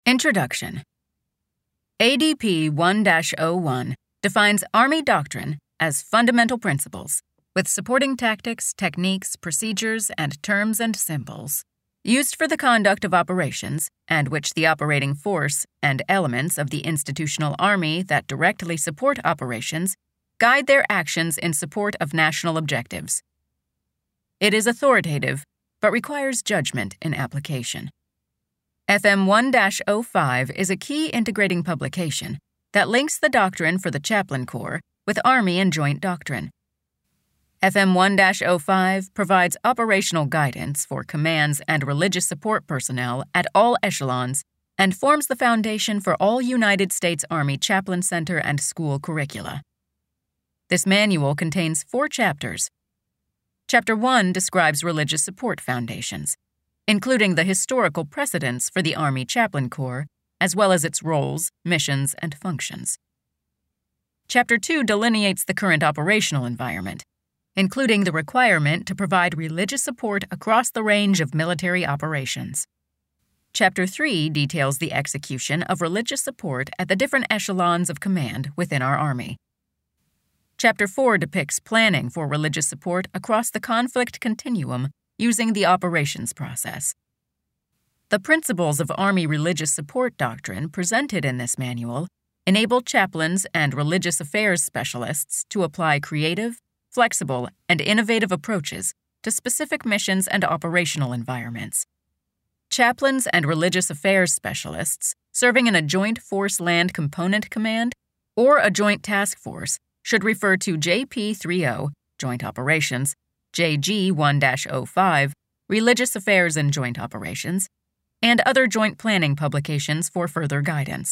Introduction. ADP 1-01 defines Army doctrine as fundamental principles, with supporting tactics, techniques, procedures, and terms and symbols, used for the conduct of operations, and which the operating force and elements of the institutional Army that directly support operations guide their actions in support of national objectives. It is authoritative, but requires judgment in application. FM 1-05 is a key integrating publication that links the doctrine for the Chaplain Corps with Army and Joint Doctrine. FM 1-05 provides operational guidance for commands and religious support personnel at all echelons and forms the foundation for all United States Army Chaplain Center and school curricula. This manual contains 4 chapters. Chapter 1 describes religious support foundations, including the historical precedents for the Army Chaplain Corps, as well as its roles, missions, and functions. Chapter 2 delineates the current operational environment, including the requirement to provide religious support across the range of military operations. Chapter 3 details the execution of religious support at the different echelons of command within our Army. Chapter 4 depicts planning for religious support across the conflict continuum using the operations process. The principles of Army religious support doctrine presented in this manual enable chaplains and religious affairs specialists to apply creative, flexible, and innovative approaches to specific missions and operational environments. Chaplains and religious affairs specialists serving in a Joint Force Land Component Command or a Joint Task Force should refer to JP30, Joint Operations, JG 1-05, Religious Affairs and Joint Operations, and other joint planning publications for further guidance.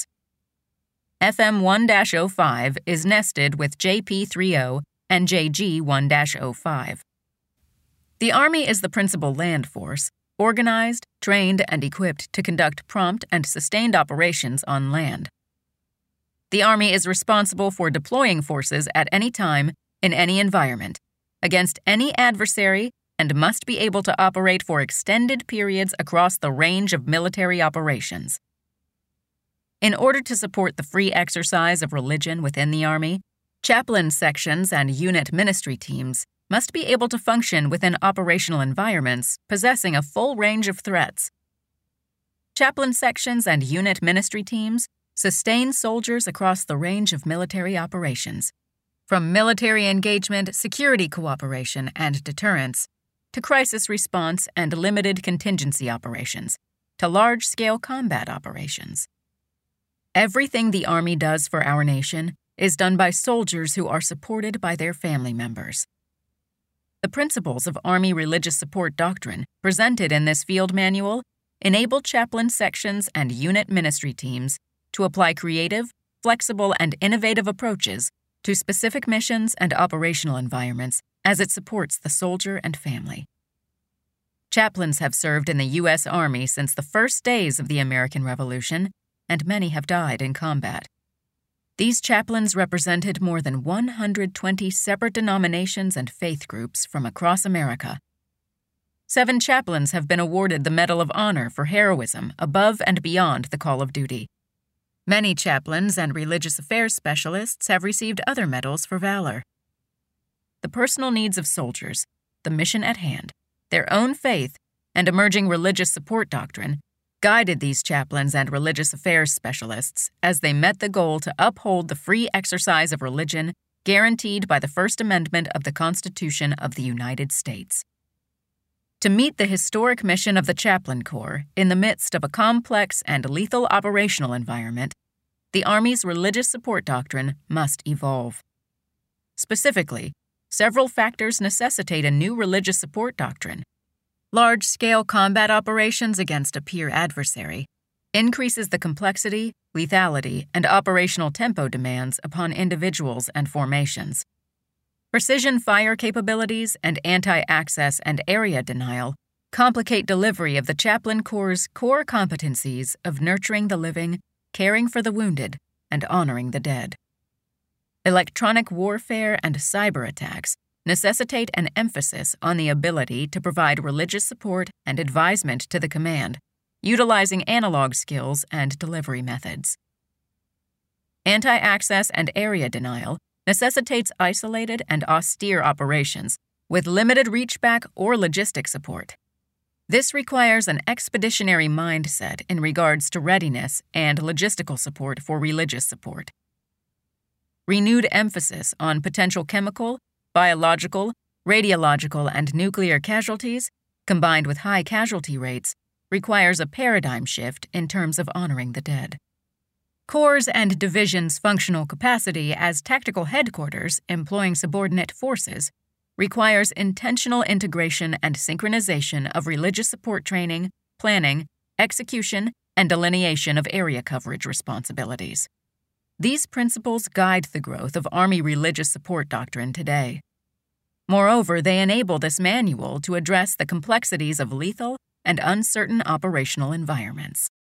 FM 1-05 is nested with JP30 and JG 1-05. The Army is the principal land force, organized, trained, and equipped to conduct prompt and sustained operations on land. The Army is responsible for deploying forces at any time, in any environment, against any adversary, and must be able to operate for extended periods across the range of military operations. In order to support the free exercise of religion within the Army, chaplain sections and unit ministry teams must be able to function within operational environments possessing a full range of threats. Chaplain sections and unit ministry teams sustain soldiers across the range of military operations, from military engagement, security cooperation, and deterrence, to crisis response and limited contingency operations, to large-scale combat operations. Everything the Army does for our nation is done by soldiers who are supported by their family members. The principles of Army religious support doctrine presented in this field manual enable chaplain sections and unit ministry teams to apply creative, flexible, and innovative approaches to specific missions and operational environments as it supports the soldier and family. Chaplains have served in the U.S. Army since the first days of the American Revolution, and many have died in combat. These chaplains represented more than 120 separate denominations and faith groups from across America. 7 chaplains have been awarded the Medal of Honor for heroism above and beyond the call of duty. Many chaplains and religious affairs specialists have received other medals for valor. The personal needs of soldiers, the mission at hand, their own faith, and emerging religious support doctrine guided these chaplains and religious affairs specialists as they met the goal to uphold the free exercise of religion guaranteed by the First Amendment of the Constitution of the United States. To meet the historic mission of the Chaplain Corps in the midst of a complex and lethal operational environment, the Army's religious support doctrine must evolve. Specifically, several factors necessitate a new religious support doctrine. Large-scale combat operations against a peer adversary increases the complexity, lethality, and operational tempo demands upon individuals and formations. Precision fire capabilities and anti-access and area denial complicate delivery of the Chaplain Corps' core competencies of nurturing the living, caring for the wounded, and honoring the dead. Electronic warfare and cyber attacks necessitate an emphasis on the ability to provide religious support and advisement to the command, utilizing analog skills and delivery methods. Anti-access and area denial necessitates isolated and austere operations with limited reachback or logistic support. This requires an expeditionary mindset in regards to readiness and logistical support for religious support. Renewed emphasis on potential chemical, biological, radiological, and nuclear casualties, combined with high casualty rates, requires a paradigm shift in terms of honoring the dead. Corps and divisions' functional capacity as tactical headquarters employing subordinate forces requires intentional integration and synchronization of religious support training, planning, execution, and delineation of area coverage responsibilities. These principles guide the growth of Army religious support doctrine today. Moreover, they enable this manual to address the complexities of lethal and uncertain operational environments.